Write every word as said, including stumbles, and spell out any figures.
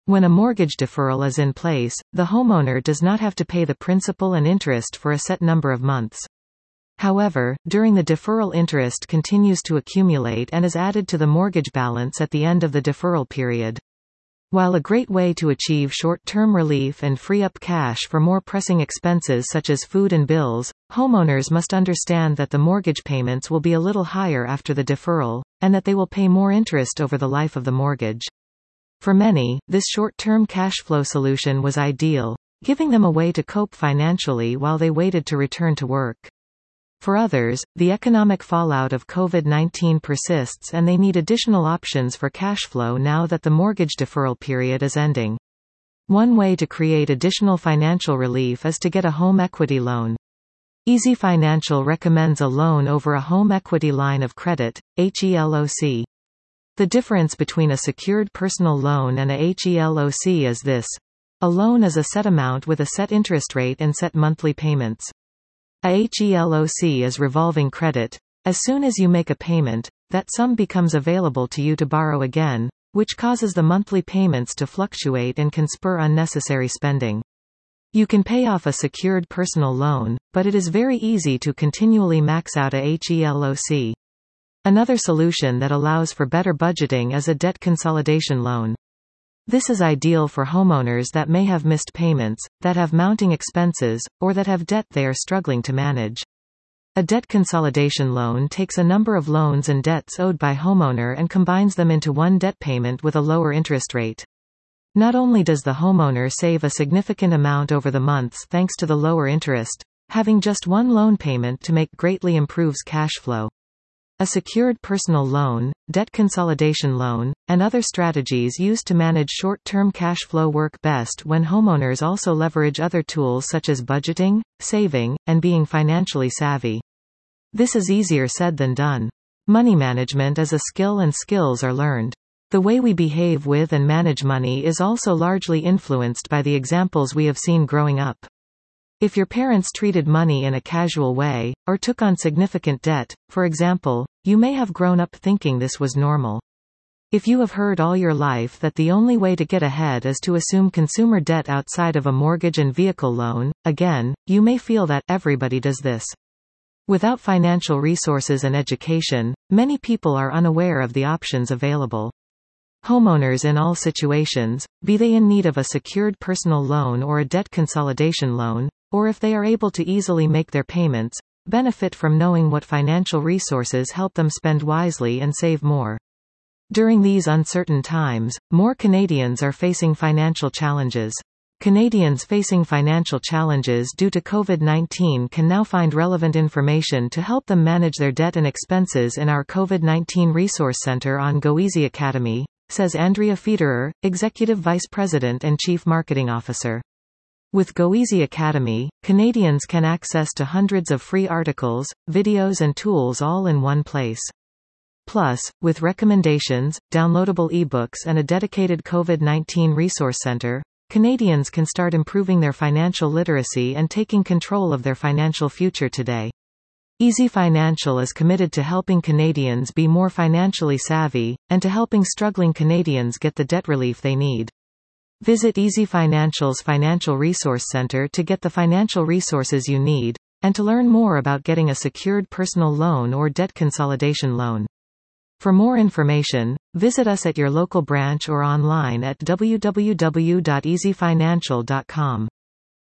When a mortgage deferral is in place, the homeowner does not have to pay the principal and interest for a set number of months. However, during the deferral, interest continues to accumulate and is added to the mortgage balance at the end of the deferral period. While a great way to achieve short-term relief and free up cash for more pressing expenses such as food and bills, homeowners must understand that the mortgage payments will be a little higher after the deferral, and that they will pay more interest over the life of the mortgage. For many, this short-term cash flow solution was ideal, giving them a way to cope financially while they waited to return to work. For others, the economic fallout of COVID nineteen persists and they need additional options for cash flow now that the mortgage deferral period is ending. One way to create additional financial relief is to get a home equity loan. Easy Financial recommends a loan over a home equity line of credit, H E L O C. The difference between a secured personal loan and a H E L O C is this. A loan is a set amount with a set interest rate and set monthly payments. A H E L O C is revolving credit. As soon as you make a payment, that sum becomes available to you to borrow again, which causes the monthly payments to fluctuate and can spur unnecessary spending. You can pay off a secured personal loan, but it is very easy to continually max out a H E L O C. Another solution that allows for better budgeting is a debt consolidation loan. This is ideal for homeowners that may have missed payments, that have mounting expenses, or that have debt they are struggling to manage. A debt consolidation loan takes a number of loans and debts owed by homeowner and combines them into one debt payment with a lower interest rate. Not only does the homeowner save a significant amount over the months thanks to the lower interest, having just one loan payment to make greatly improves cash flow. A secured personal loan, debt consolidation loan, and other strategies used to manage short-term cash flow work best when homeowners also leverage other tools such as budgeting, saving, and being financially savvy. This is easier said than done. Money management is a skill and skills are learned. The way we behave with and manage money is also largely influenced by the examples we have seen growing up. If your parents treated money in a casual way, or took on significant debt, for example, you may have grown up thinking this was normal. If you have heard all your life that the only way to get ahead is to assume consumer debt outside of a mortgage and vehicle loan, again, you may feel that everybody does this. Without financial resources and education, many people are unaware of the options available. Homeowners in all situations, be they in need of a secured personal loan or a debt consolidation loan, or if they are able to easily make their payments, benefit from knowing what financial resources help them spend wisely and save more. During these uncertain times, more Canadians are facing financial challenges. Canadians facing financial challenges due to COVID nineteen can now find relevant information to help them manage their debt and expenses in our COVID nineteen Resource Center on GoEasy Academy, says Andrea Federer, Executive Vice President and Chief Marketing Officer. With GoEasy Academy, Canadians can access to hundreds of free articles, videos and tools all in one place. Plus, with recommendations, downloadable ebooks and a dedicated COVID nineteen Resource Center, Canadians can start improving their financial literacy and taking control of their financial future today. Easy Financial is committed to helping Canadians be more financially savvy, and to helping struggling Canadians get the debt relief they need. Visit Easy Financial's Financial Resource Center to get the financial resources you need, and to learn more about getting a secured personal loan or debt consolidation loan. For more information, visit us at your local branch or online at w w w dot easy financial dot com.